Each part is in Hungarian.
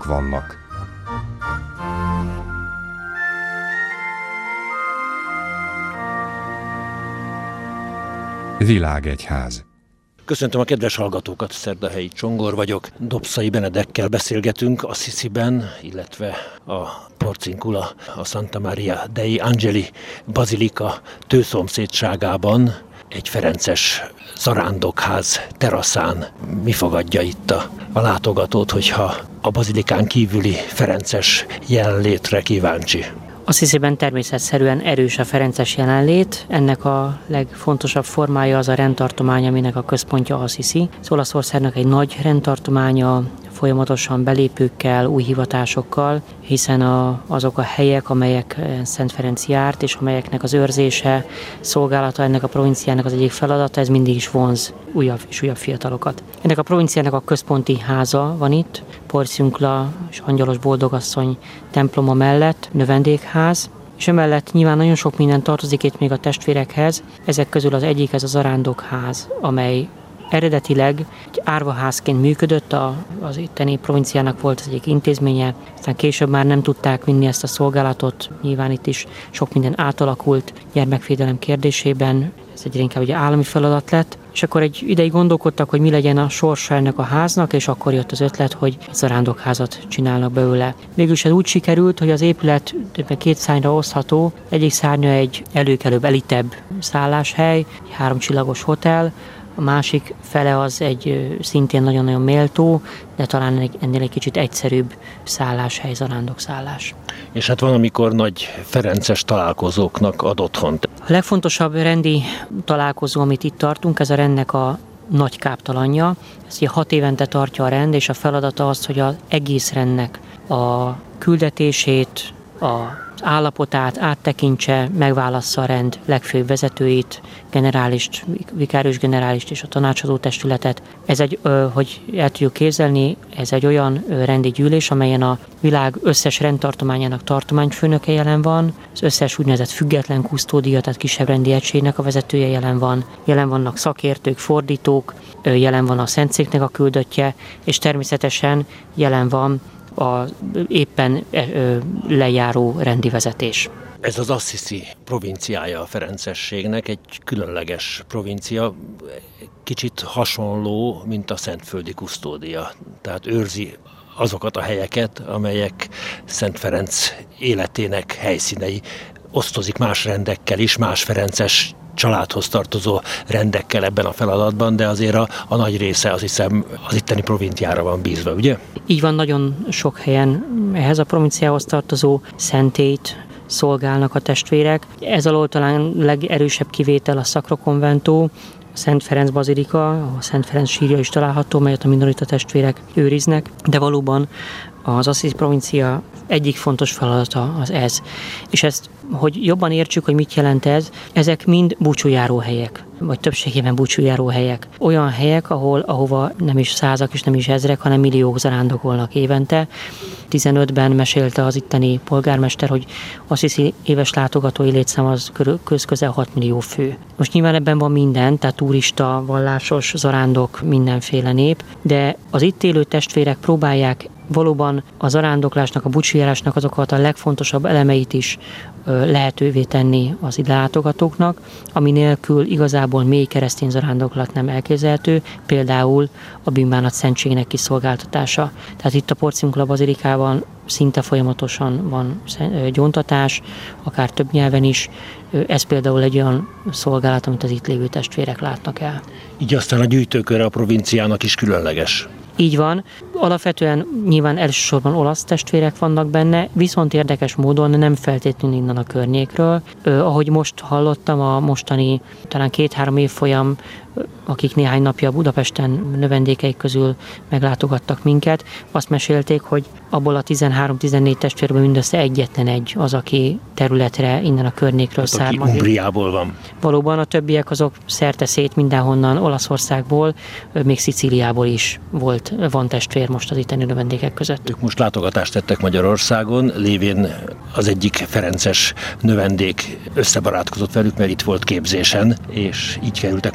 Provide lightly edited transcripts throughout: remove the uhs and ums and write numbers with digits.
családok vannak. Világegyház. Köszöntöm a kedves hallgatókat, Szerdahelyi Csongor vagyok. Dobszai Benedekkel beszélgetünk Assisiben, illetve a Porciuncula, a Santa Maria dei Angeli bazilika tőszomszédságában, egy ferences zarándokház teraszán. Mi fogadja itt a látogatót, hogyha a bazilikán kívüli ferences jelenlétre kíváncsi? Assisiben természetszerűen erős a ferences jelenlét, ennek a legfontosabb formája az a rendtartomány, aminek a központja Assisi. Az Olaszországnak egy nagy rendtartománya, folyamatosan belépőkkel, új hivatásokkal, hiszen azok a helyek, amelyek Szent Ferenc járt, és amelyeknek az őrzése, szolgálata ennek a provinciának az egyik feladata, ez mindig is vonz újabb és újabb fiatalokat. Ennek a provinciának a központi háza van itt, Porciuncula és Angyalos Boldogasszony temploma mellett, növendékház, és emellett nyilván nagyon sok minden tartozik itt még a testvérekhez, ezek közül az egyik ez a zarándokház, amely eredetileg egy árvaházként működött, az itteni provinciának volt az egyik intézménye, aztán később már nem tudták vinni ezt a szolgálatot, nyilván itt is sok minden átalakult gyermekvédelem kérdésében, ez egyre inkább egy állami feladat lett, és akkor egy ideig gondolkodtak, hogy mi legyen a sorsa ennek a háznak, és akkor jött az ötlet, hogy egy zarándokházat csinálnak belőle. Végülis ez úgy sikerült, hogy az épület két szárnyra osztható, egyik szárnya egy előkelőbb, elitebb szálláshely, egy 3 csillagos hotel, a másik fele az egy szintén nagyon-nagyon méltó, de talán ennél egy kicsit egyszerűbb szálláshely, zarándokszállás. És hát van, amikor nagy ferences találkozóknak ad otthont. A legfontosabb rendi találkozó, amit itt tartunk, ez a rendnek a nagy káptalanja. Ez ugye 6 évente tartja a rend, és a feladata az, hogy az egész rendnek a küldetését, az állapotát áttekintse, megválassza a rend legfőbb vezetőit, generálist, vikárius generálist és a tanácsadó testületet. Ez egy, hogy el tudjuk képzelni, ez egy olyan rendi gyűlés, amelyen a világ összes rendtartományának tartományfőnöke jelen van, az összes úgynevezett független kusztódia, tehát kisebb rendi egységnek a vezetője jelen vannak szakértők, fordítók, jelen van a Szentszéknek a küldöttje, és természetesen jelen van a éppen lejáró rendi vezetés. Ez az Assisi provinciája a ferencességnek, egy különleges provincia, kicsit hasonló, mint a szentföldi kusztódia. Tehát őrzi azokat a helyeket, amelyek Szent Ferenc életének helyszínei. Osztozik más rendekkel is, más ferences családhoz tartozó rendekkel ebben a feladatban, de azért a nagy része, azt hiszem, az itteni provinciára van bízva, ugye? Így van, nagyon sok helyen ehhez a provinciához tartozó szentélyt szolgálnak a testvérek. Ez alól talán legerősebb kivétel a Sacro Convento, a Szent Ferenc bazilika, a Szent Ferenc sírja is található, melyet a minorita testvérek őriznek, de valóban az Assisi provincia egyik fontos feladata az ez. És ezt, hogy jobban értsük, hogy mit jelent ez, ezek mind búcsújáró helyek, vagy többségében búcsújáró helyek. Olyan helyek, ahova nem is százak és nem is ezrek, hanem milliók zarándokolnak évente. 15-ben mesélte az itteni polgármester, hogy Assisi éves látogatói létszám az közel 6 millió fő. Most nyilván ebben van minden, tehát turista, vallásos, zarándok, mindenféle nép, de az itt élő testvérek próbálják valóban a zarándoklásnak, a búcsújárásnak azokat a legfontosabb elemeit is lehetővé tenni az ide látogatóknak, ami nélkül igazából mély keresztény zarándoklat nem elképzelhető, például a bűnbánat szentségének kiszolgáltatása. Tehát itt a Porciuncula bazilikában szinte folyamatosan van gyóntatás, akár több nyelven is. Ez például egy olyan szolgálat, amit az itt lévő testvérek látnak el. Így aztán a gyűjtőköre a provinciának is különleges. Így van. Alapvetően nyilván elsősorban olasz testvérek vannak benne, viszont érdekes módon nem feltétlenül innen a környékről. Ahogy most hallottam, a mostani talán 2-3 évfolyam, akik néhány napja Budapesten növendékeik közül meglátogattak minket, azt mesélték, hogy abból a 13-14 testvérben mindössze egyetlen egy az, aki területre innen a környékről származik. Aki Umbriából van. Valóban a többiek azok szerte szét mindenhonnan, Olaszországból, még Szicíliából is van testvér most az itteni növendékek között. Ők most látogatást tettek Magyarországon, lévén az egyik ferences növendék összebarátkozott velük, mert itt volt képzésen, és így kerültek Magyarországra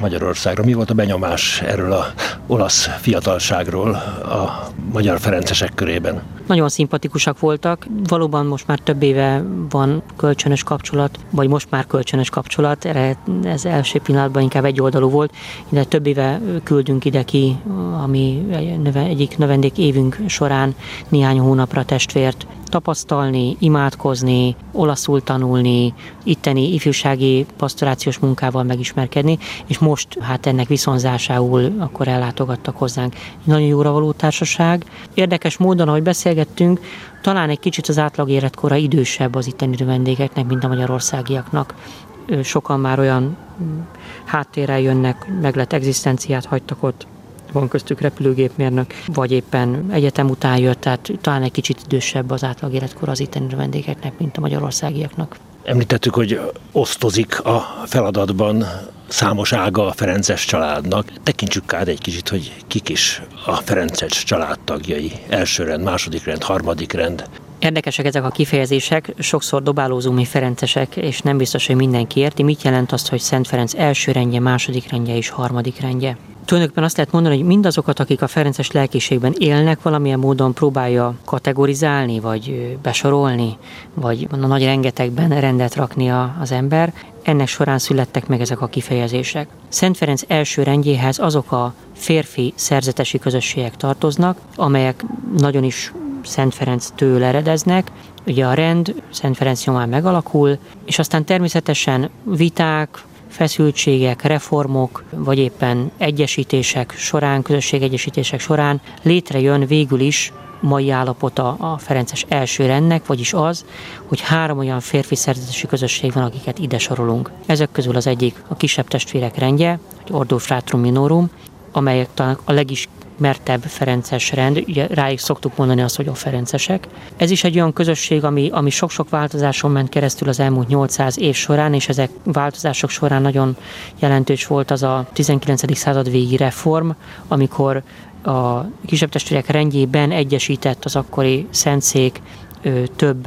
Magyarországra. Mi volt a benyomás erről az olasz fiatalságról a magyar ferencesek körében? Nagyon szimpatikusak voltak. Valóban most már több éve van kölcsönös kapcsolat, vagy most már kölcsönös kapcsolat. Ez első pillanatban inkább egyoldalú volt, de több éve küldünk ide ki, ami egyik növendék évünk során néhány hónapra testvért tapasztalni, imádkozni, olaszul tanulni, itteni ifjúsági pastorációs munkával megismerkedni, és most hát ennek viszonzásául akkor ellátogattak hozzánk. Nagyon jóra való társaság. Érdekes módon, ahogy beszélgettünk, talán egy kicsit az átlag életkora idősebb az itteni vendégeknek, mint a magyarországiaknak. Sokan már olyan háttérrel jönnek, meglett egzisztenciát hagytak ott, van köztük repülőgépmérnök, vagy éppen egyetem után jött, tehát talán egy kicsit idősebb az átlag életkor az itteni vendégeknek, mint a magyarországiaknak. Említettük, hogy osztozik a feladatban számos ága a ferences családnak. Tekintsük át egy kicsit, hogy kik is a ferences család tagjai. Első rend, második rend, harmadik rend. Érdekesek ezek a kifejezések, sokszor dobálózunk mi ferencesek, és nem biztos, hogy mindenki érti. Mit jelent azt, hogy Szent Ferenc első rendje, második rendje és harmadik rendje? Tulajdonképpen azt lehet mondani, hogy mindazokat, akik a ferences lelkiségben élnek, valamilyen módon próbálja kategorizálni, vagy besorolni, vagy a nagy rengetegben rendet rakni az ember. Ennek során születtek meg ezek a kifejezések. Szent Ferenc első rendjéhez azok a férfi szerzetesi közösségek tartoznak, amelyek nagyon is Szent Ferenctől eredeznek. Ugye a rend Szent Ferenc nyomán megalakul, és aztán természetesen viták, feszültségek, reformok, vagy éppen egyesítések során, közösségegyesítések során létrejön végül is mai állapota a ferences első rendnek, vagyis az, hogy 3 olyan férfi szerzetesi közösség van, akiket ide sorolunk. Ezek közül az egyik a kisebb testvérek rendje, vagy Ordo Fratrum Minorum, amelyek talán a legismertebb ferences rend, ugye rájuk szoktuk mondani azt, hogy a ferencesek. Ez is egy olyan közösség, ami sok-sok változáson ment keresztül az elmúlt 800 év során, és ezek változások során nagyon jelentős volt az a 19. század végi reform, amikor a kisebb testvérek rendjében egyesített az akkori szentszék több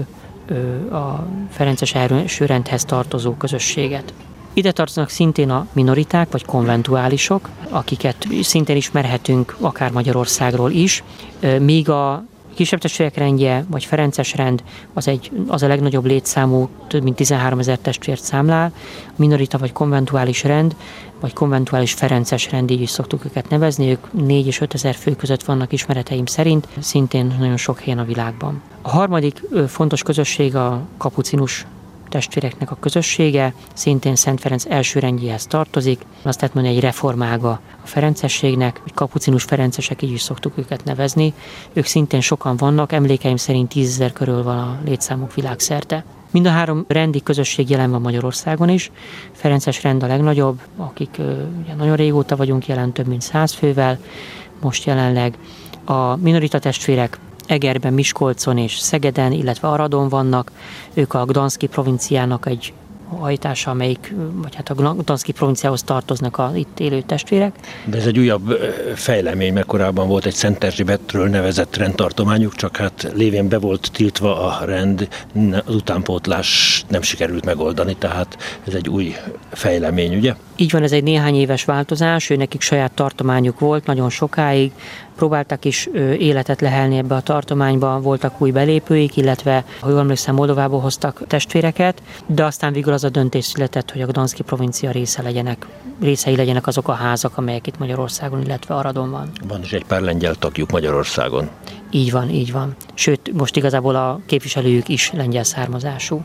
a ferences első rendhez tartozó közösséget. Ide tartoznak szintén a minoriták vagy konventuálisok, akiket szintén ismerhetünk akár Magyarországról is, míg a kisebb testvérek rendje vagy ferences rend az a legnagyobb létszámú, több mint 13 000 testvért számlál, a minorita vagy konventuális rend, vagy konventuális ferences rend, így is szoktuk őket nevezni, ők 4 és 5 000 fő között vannak ismereteim szerint, szintén nagyon sok helyen a világban. A harmadik fontos közösség a kapucinus testvéreknek a közössége, szintén Szent Ferenc első rendjéhez tartozik. Azt lehet mondani, egy reformága a ferencességnek, vagy kapucinus ferencesek, így is szoktuk őket nevezni. Ők szintén sokan vannak, emlékeim szerint 10 000 körül van a létszámuk világszerte. Mind a 3 rendi közösség jelen van Magyarországon is. Ferences rend a legnagyobb, akik ugye nagyon régóta vagyunk jelen, több mint 100 fővel. Most jelenleg a minorita testvérek Egerben, Miskolcon és Szegeden, illetve Aradon vannak. Ők a Gdanszki provinciának egy hajtása, vagy hát a Gdanszki provinciához tartoznak az itt élő testvérek. De ez egy újabb fejlemény, mert korábban volt egy Szent Erzsébetről nevezett rendtartományuk, csak hát lévén be volt tiltva a rend, az utánpótlás nem sikerült megoldani, tehát ez egy új fejlemény, ugye? Így van, ez egy néhány éves változás, nekik saját tartományuk volt nagyon sokáig, próbáltak is életet lehelni ebbe a tartományba, voltak új belépőik, illetve, ha jól emlékszem, Moldovából hoztak testvéreket, de aztán végül az a döntés született, hogy a Gdanszki provincia részei legyenek azok a házak, amelyek itt Magyarországon, illetve Aradon van. Van is egy pár lengyel tagjuk Magyarországon. Így van, így van. Sőt, most igazából a képviselőjük is lengyel származású.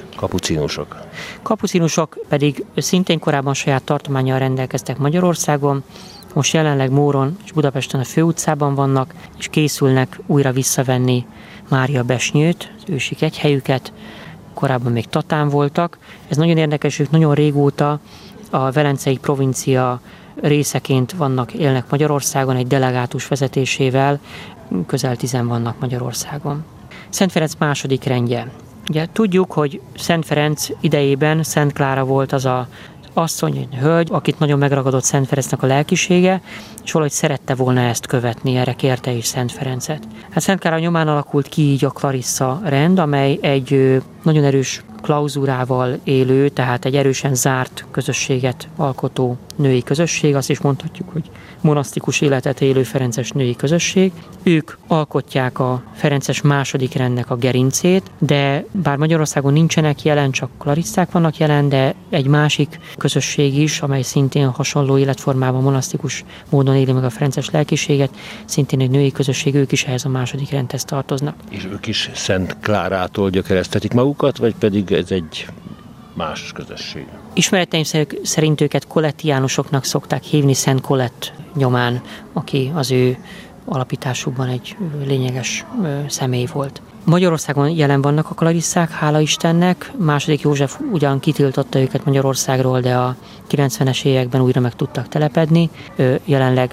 Kapucinusok pedig szintén korábban saját tartománnyal rendelkeztek Magyarországon, most jelenleg Móron és Budapesten a főutcában vannak, és készülnek újra visszavenni Mária Besnyőt, az ősi kegyhelyüket, korábban még Tatán voltak. Ez nagyon érdekes, ők nagyon régóta a Velencei provincia részeként élnek Magyarországon, egy delegátus vezetésével, közel 10 vannak Magyarországon. Szent Ferenc második rendje. Ugye tudjuk, hogy Szent Ferenc idejében Szent Klára volt az a asszony, hölgy, akit nagyon megragadott Szent Ferencnek a lelkisége, és valahogy szerette volna ezt követni, erre kérte is Szent Ferencet. Hát Szent Klára nyomán alakult ki így a Clarissa rend, amely egy nagyon erős klauzúrával élő, tehát egy erősen zárt közösséget alkotó női közösség, azt is mondhatjuk, hogy monasztikus életet élő ferences női közösség. Ők alkotják a ferences második rendnek a gerincét, de bár Magyarországon nincsenek jelen, csak klarisszák vannak jelen, de egy másik közösség is, amely szintén hasonló életformában monasztikus módon éli meg a ferences lelkiséget, szintén egy női közösség, ők is ehhez a második rendhez tartoznak. És ők is Szent Klárától gyökeresztetik magukat, vagy pedig ez egy más közösség? Ismereteim szerint őket kolettiánusoknak szokták hívni, Szent Kolett nyomán, aki az ő alapításukban egy lényeges személy volt. Magyarországon jelen vannak a klarisszák, hála Istennek. II. József ugyan kitiltotta őket Magyarországról, de a 90-es években újra meg tudtak telepedni. Jelenleg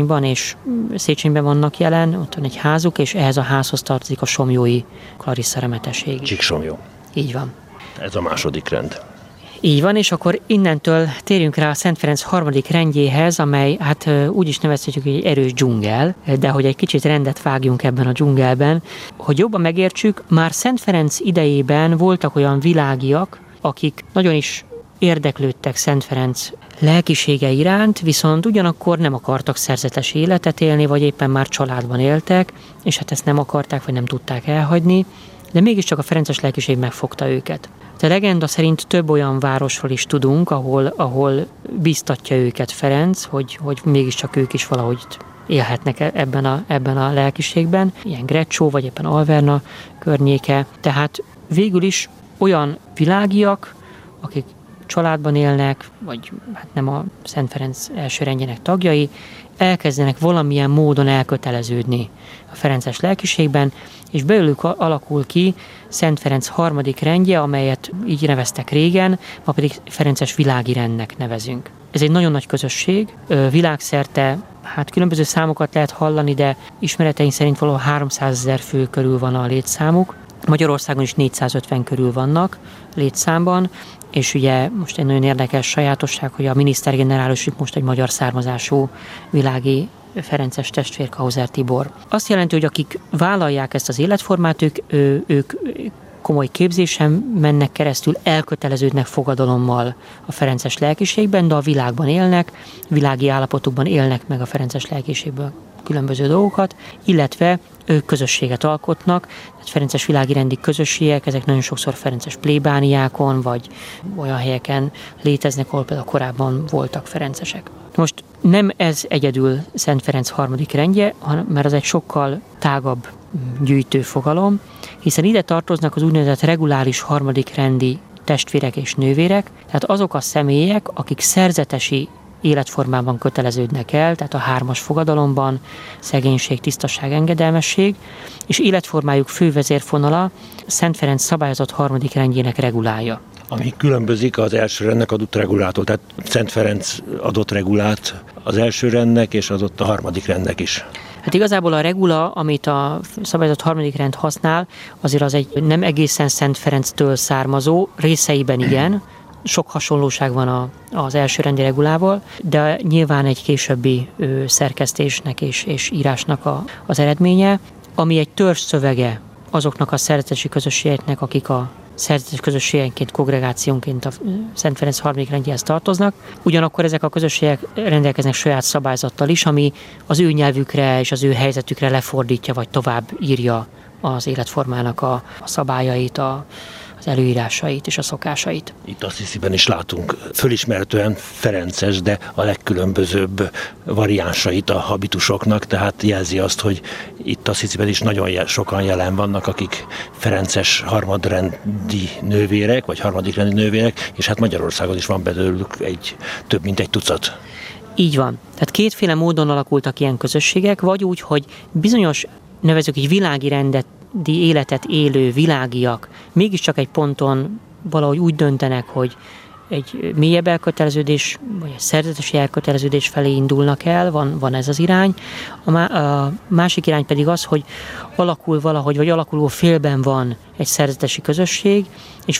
Széchenyben vannak jelen, ott van egy házuk, és ehhez a házhoz tartozik a somlyói klarissza remetesség. Csíksomlyó. Így van. Ez a második rend. Így van, és akkor innentől térjünk rá a Szent Ferenc harmadik rendjéhez, amely hát úgy is nevezhetjük, hogy egy erős dzsungel, de hogy egy kicsit rendet vágjunk ebben a dzsungelben, hogy jobban megértsük, már Szent Ferenc idejében voltak olyan világiak, akik nagyon is érdeklődtek Szent Ferenc lelkisége iránt, viszont ugyanakkor nem akartak szerzetes életet élni, vagy éppen már családban éltek, és hát ezt nem akarták, vagy nem tudták elhagyni, de mégiscsak a ferences lelkiség megfogta őket. A legenda szerint több olyan városról is tudunk, ahol biztatja őket Ferenc, hogy mégiscsak ők is valahogy élhetnek ebben a lelkiségben, ilyen Grecsó, vagy éppen Alverna környéke. Tehát végül is olyan világiak, akik családban élnek, vagy hát nem a Szent Ferenc első rendjének tagjai, elkezdenek valamilyen módon elköteleződni a ferences lelkiségben, és belőlük alakul ki Szent Ferenc harmadik rendje, amelyet így neveztek régen, ma pedig ferences világi rendnek nevezünk. Ez egy nagyon nagy közösség, világszerte, hát különböző számokat lehet hallani, de ismereteink szerint valahol 300 000 fő körül van a létszámuk. Magyarországon is 450 körül vannak létszámban, és ugye most egy nagyon érdekes sajátosság, hogy a minisztergenerálusuk most egy magyar származású világi ferences testvér, Kauser Tibor. Azt jelenti, hogy akik vállalják ezt az életformát, ők komoly képzésen mennek keresztül, elköteleződnek fogadalommal a ferences lelkiségben, de a világban élnek, világi állapotukban élnek meg a ferences lelkiségből különböző dolgokat, illetve ők közösséget alkotnak, tehát ferences világi rendi közösségek, ezek nagyon sokszor ferences plébániákon, vagy olyan helyeken léteznek, ahol például korábban voltak ferencesek. Most nem ez egyedül Szent Ferenc harmadik rendje, mert az egy sokkal tágabb gyűjtő fogalom, hiszen ide tartoznak az úgynevezett reguláris harmadik rendi testvérek és nővérek, tehát azok a személyek, akik szerzetesi életformában köteleződnek el, tehát a 3-as fogadalomban szegénység, tisztaság, engedelmesség, és életformájuk fő vezérfonala Szent Ferenc szabályozott harmadik rendjének regulája. Ami különbözik az első rendnek adott regulától, tehát Szent Ferenc adott regulát az első rendnek, és adott a harmadik rendnek is. Hát igazából a regula, amit a szabályozott harmadik rend használ, azért az egy nem egészen Szent Ferenctől származó, részeiben igen, sok hasonlóság van az első rendi regulával, de nyilván egy későbbi szerkesztésnek és írásnak az eredménye, ami egy törzs szövege azoknak a szerzetesi közösségeknek, akik a szerzetes közösségenként, kongregációnként a Szent Ferenc harmadik rendjéhez tartoznak. Ugyanakkor ezek a közösségek rendelkeznek saját szabályzattal is, ami az ő nyelvükre és az ő helyzetükre lefordítja, vagy tovább írja az életformának a szabályait, az előírásait és a szokásait. Itt Assisiben is látunk fölismerhetően ferences, de a legkülönbözőbb variánsait a habitusoknak, tehát jelzi azt, hogy itt Assisiben is nagyon sokan jelen vannak, akik ferences harmadrendi nővérek, vagy harmadik rendi nővérek, és hát Magyarországon is van belőlük több mint egy tucat. Így van. Tehát kétféle módon alakultak ilyen közösségek, vagy úgy, hogy bizonyos, nevezzük így világi rendet, életet élő világiak mégiscsak egy ponton valahogy úgy döntenek, hogy egy mélyebb elköteleződés, vagy egy szerzetesi elköteleződés felé indulnak el, van ez az irány. A másik irány pedig az, hogy alakul valahogy, vagy alakuló félben van egy szerzetesi közösség, és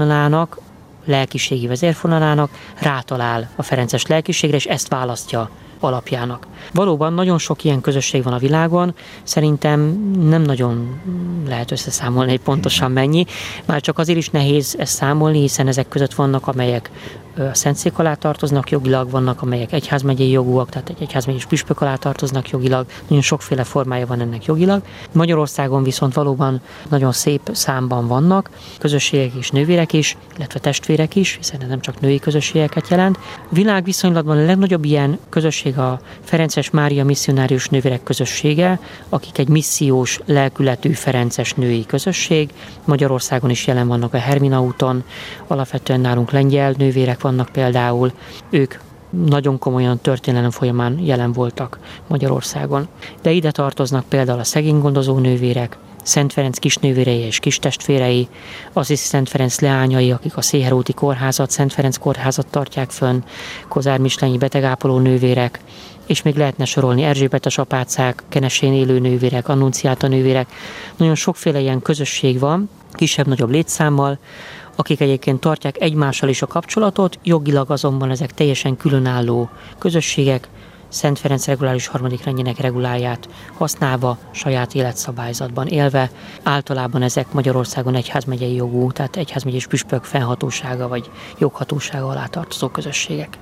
lelkiségi vezérfonalának rátalál a ferences lelkiségre, és ezt választja alapjának. Valóban nagyon sok ilyen közösség van a világon, szerintem nem nagyon lehet összeszámolni, hogy pontosan mennyi. Már csak azért is nehéz ezt számolni, hiszen ezek között vannak, amelyek a Szentszék alá tartoznak jogilag, vannak, amelyek egyházmegyei jogúak, tehát egy egyházmegyei püspök alá tartoznak jogilag, nagyon sokféle formája van ennek jogilag. Magyarországon viszont valóban nagyon szép számban vannak közösségek és nővérek is, illetve testvérek is, hiszen ez nem csak női közösségeket jelent. Világviszonylatban a legnagyobb ilyen közösség a Ferences Mária misszionárius nővérek közössége, akik egy missziós lelkületű ferences női közösség. Magyarországon is jelen vannak a Hermina úton, alapvetően nálunk lengyel nővérek vannak például, ők nagyon komolyan történelem folyamán jelen voltak Magyarországon. De ide tartoznak például a szegénygondozó nővérek, Szent Ferenc kisnővérei és kistestvérei, Assisi Szent Ferenc leányai, akik a Széherúti kórházat, Szent Ferenc kórházat tartják fönn, Kozár-Mislenyi betegápoló nővérek, és még lehetne sorolni Erzsébetes apácák, Kenesén élő nővérek, Annunciáta nővérek. Nagyon sokféle ilyen közösség van, kisebb-nagyobb létszámmal, akik egyébként tartják egymással is a kapcsolatot, jogilag azonban ezek teljesen különálló közösségek, Szent Ferenc reguláris harmadik rendjének reguláját használva, saját életszabályzatban élve. Általában ezek Magyarországon egyházmegyei jogú, tehát egyházmegyés püspök fennhatósága vagy joghatósága alá tartozó közösségek.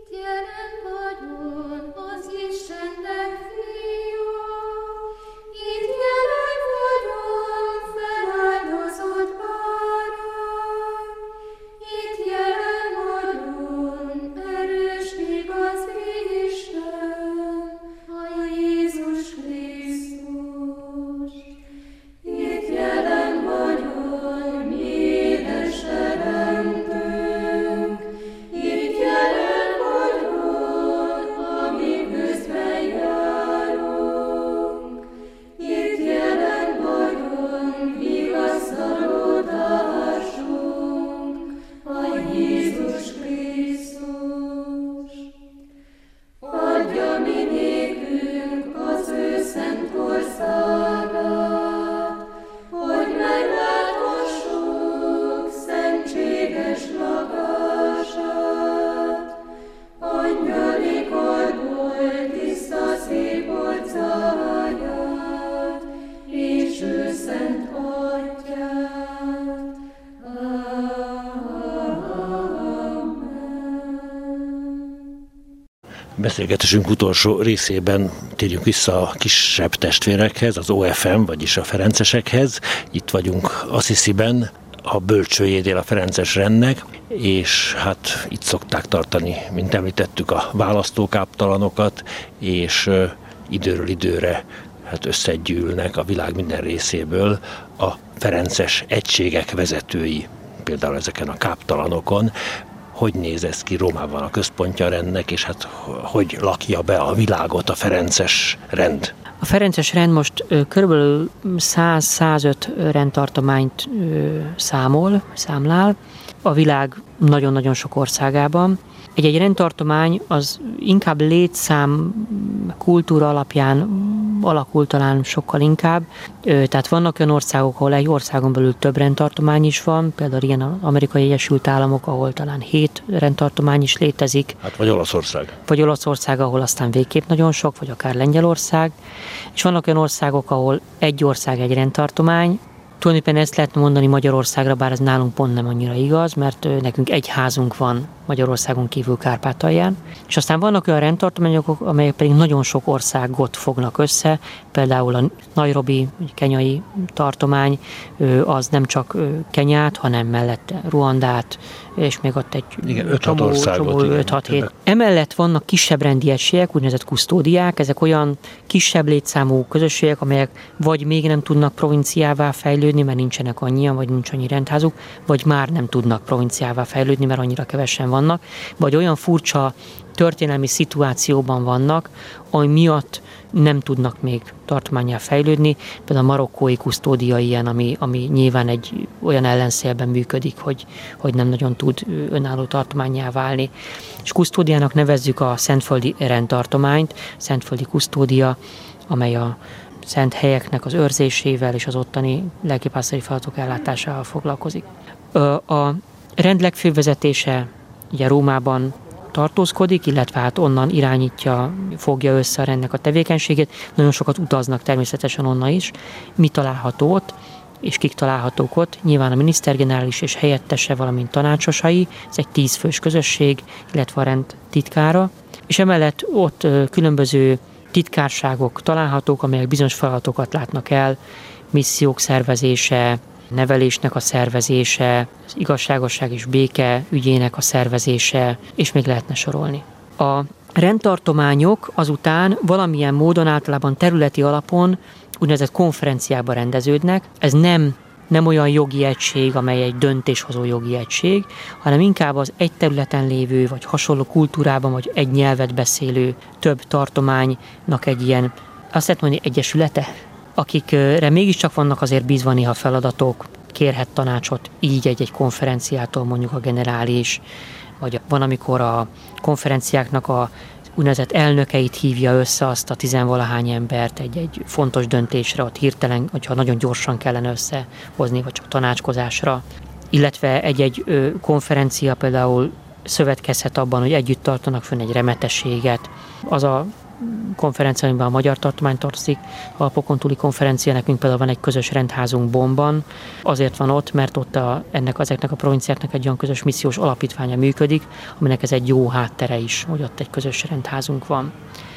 Beszélgetésünk utolsó részében térjünk vissza a kisebb testvérekhez, az OFM, vagyis a ferencesekhez. Itt vagyunk Assisiben, a bölcsőjénél a ferences rendnek, és hát itt szokták tartani, mint említettük, a választókáptalanokat, és időről időre hát összegyűlnek a világ minden részéből a ferences egységek vezetői, például ezeken a káptalanokon. Hogy néz ez ki Rómában a központja a rendnek, és hát hogy lakja be a világot a ferences rend? A ferences rend most körülbelül 100-105 rendtartományt számlál a világ nagyon-nagyon sok országában. Egy rendtartomány az inkább létszám kultúra alapján alakul talán sokkal inkább. Tehát vannak olyan országok, ahol egy országon belül több rendtartomány is van, például ilyen az Amerikai Egyesült Államok, ahol talán 7 rendtartomány is létezik. Hát vagy Olaszország. Vagy Olaszország, ahol aztán végképp nagyon sok, vagy akár Lengyelország. És vannak olyan országok, ahol egy ország egy rendtartomány. Tulajdonképpen ezt lehetne mondani Magyarországra, bár ez nálunk pont nem annyira igaz, mert nekünk egy házunk van Magyarországon kívül Kárpátalján. És aztán vannak olyan rendtartományok, amelyek pedig nagyon sok országot fognak össze, például a Nairobi, kenyai tartomány, az nem csak Kenyát, hanem mellette Ruandát, és még ott egy 5-6-7. Emellett vannak kisebb rendi egységek, úgynevezett kusztódiák, ezek olyan kisebb létszámú közösségek, amelyek vagy még nem tudnak provinciává fejlődni, mert nincsenek annyian, vagy nincs annyi rendházuk, vagy már nem tudnak provinciává fejlődni, mert annyira kevesen vannak, vagy olyan furcsa történelmi szituációban vannak, ami miatt nem tudnak még tartománnyá fejlődni. Például a marokkói kusztódia ilyen, ami nyilván egy olyan ellenszélben működik, hogy nem nagyon tud önálló tartománnyá válni. És kusztódiának nevezzük a szentföldi rendtartományt, szentföldi kusztódia, amely a szent helyeknek az őrzésével és az ottani lelkipásztori feladatok ellátásával foglalkozik. A rend legfőbb vezetése ugye Rómában tartózkodik, illetve hát onnan irányítja, fogja össze a rendnek a tevékenységét. Nagyon sokat utaznak természetesen onnan is. Mi található ott, és kik találhatók ott? Nyilván a minisztergenerális és helyettese, valamint tanácsosai, ez egy 10 fős közösség, illetve a rend titkára. És emellett ott különböző titkárságok találhatók, amelyek bizonyos feladatokat látnak el, missziók szervezése, nevelésnek a szervezése, az igazságosság és béke ügyének a szervezése, és még lehetne sorolni. A rendtartományok azután valamilyen módon, általában területi alapon úgynevezett konferenciába rendeződnek. Ez nem olyan jogi egység, amely egy döntéshozó jogi egység, hanem inkább az egy területen lévő, vagy hasonló kultúrában, vagy egy nyelvet beszélő több tartománynak egy ilyen, azt lehet mondani, egyesülete, akikre mégiscsak vannak azért bízva néha feladatok, kérhet tanácsot így egy konferenciától, mondjuk a generális, vagy van, amikor a konferenciáknak a úgynevezett elnökeit hívja össze azt a 10-valahány embert egy fontos döntésre, ott hirtelen, hogyha nagyon gyorsan kellene összehozni, vagy csak tanácskozásra. Illetve egy konferencia például szövetkezhet abban, hogy együtt tartanak fönn egy remetességet. Az a konferencia, amiben a magyar tartomány tartozik, a Alpokon túli konferencia, nekünk például van egy közös rendházunk Bonnban. Azért van ott, mert ott ezeknek a provinciáknak egy olyan közös missziós alapítványa működik, aminek ez egy jó háttere is, hogy ott egy közös rendházunk van.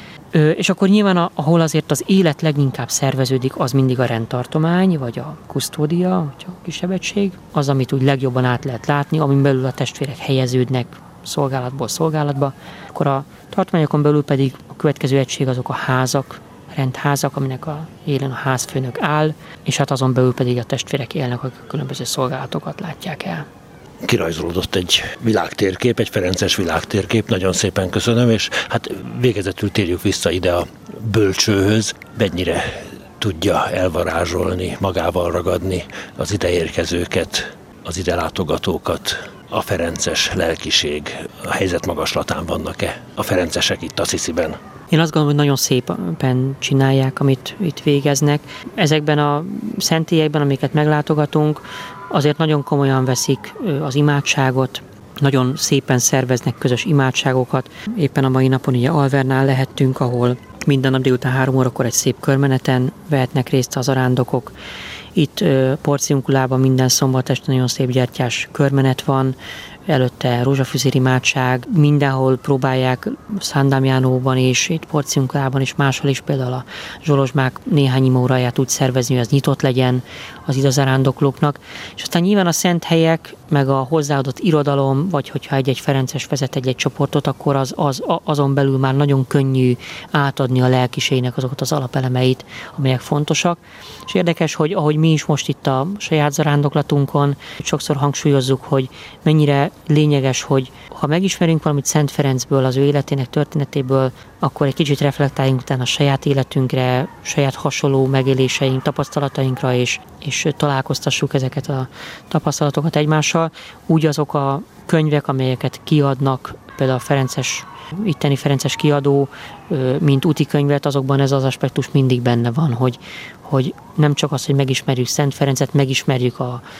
És akkor nyilván, ahol azért az élet leginkább szerveződik, az mindig a rendtartomány, vagy a kusztódia, vagy a kisebb egység, az, amit úgy legjobban át lehet látni, amin belül a testvérek helyeződnek szolgálatból szolgálatba. Akkor a tartományokon belül pedig a következő egység azok a házak, rendházak, aminek élen a házfőnök áll, és hát azon belül pedig a testvérek élnek, akik a különböző szolgálatokat látják el. Kirajzolódott egy világtérkép, egy ferences világtérkép, nagyon szépen köszönöm, és hát végezetül térjük vissza ide a bölcsőhöz, mennyire tudja elvarázsolni, magával ragadni az ideérkezőket, az ide látogatókat. A ferences lelkiség a helyzet magaslatán vannak-e a ferencesek itt Assisiben? Én azt gondolom, hogy nagyon szépen csinálják, amit itt végeznek. Ezekben a szentélyekben, amiket meglátogatunk, azért nagyon komolyan veszik az imádságot, nagyon szépen szerveznek közös imádságokat. Éppen a mai napon ugye Alvernál lehettünk, ahol minden nap délután 3 órakor egy szép körmeneten vehetnek részt az arándokok. Itt Porciunkulában minden szombat este nagyon szép gyertyás körmenet van, előtte rózsafűzér imádság, mindenhol próbálják, San Damianóban és itt Porciunkulában és máshol is, például a Zsolozsmák néhány imóráját úgy szervezni, hogy az nyitott legyen az idazarándoklóknak. És aztán nyilván a szent helyek, meg a hozzáadott irodalom, vagy hogyha egy ferences vezet egy csoportot, akkor azon belül már nagyon könnyű átadni a lelkiségnek azokat az alapelemeit, amelyek fontosak. És érdekes, hogy ahogy mi is most itt a saját zarándoklatunkon sokszor hangsúlyozzuk, hogy mennyire lényeges, hogy ha megismerünk valamit Szent Ferencből, az ő életének történetéből, akkor egy kicsit reflektáljunk utána a saját életünkre, saját hasonló megéléseink, tapasztalatainkra, és találkoztassuk ezeket a tapasztalatokat egymással. Úgy azok a könyvek, amelyeket kiadnak, például a itteni ferences kiadó, mint úti könyvet, azokban ez az aspektus mindig benne van, hogy nem csak az, hogy megismerjük Szent Ferencet, megismerjük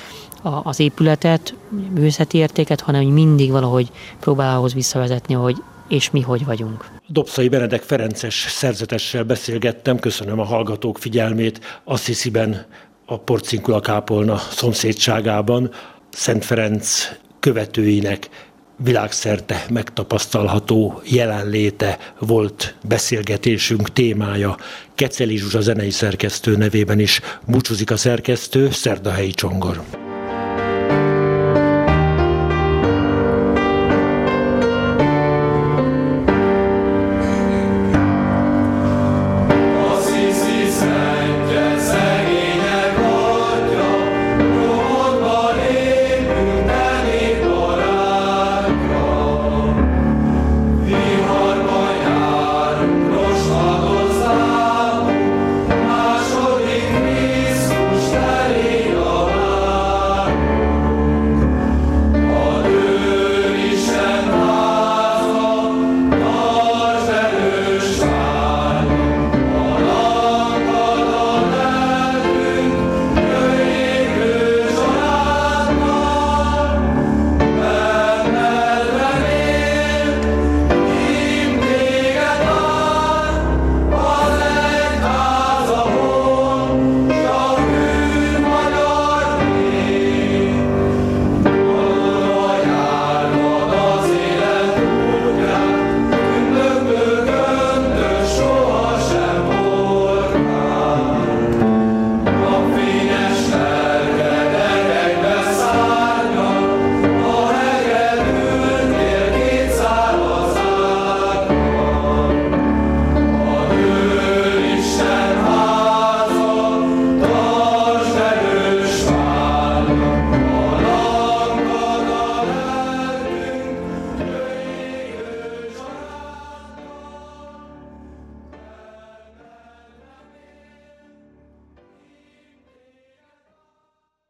az épületet, művészeti értéket, hanem hogy mindig valahogy próbál ahhoz visszavezetni, hogy és mi hogy vagyunk. Dobszai Benedek ferences szerzetessel beszélgettem, köszönöm a hallgatók figyelmét. Assisiben, a Porciunkula kápolna szomszédságában Szent Ferenc követőinek világszerte megtapasztalható jelenléte volt beszélgetésünk témája. Keceli Zsuzsa zenei szerkesztő nevében is búcsúzik a szerkesztő, Szerdahelyi Csongor.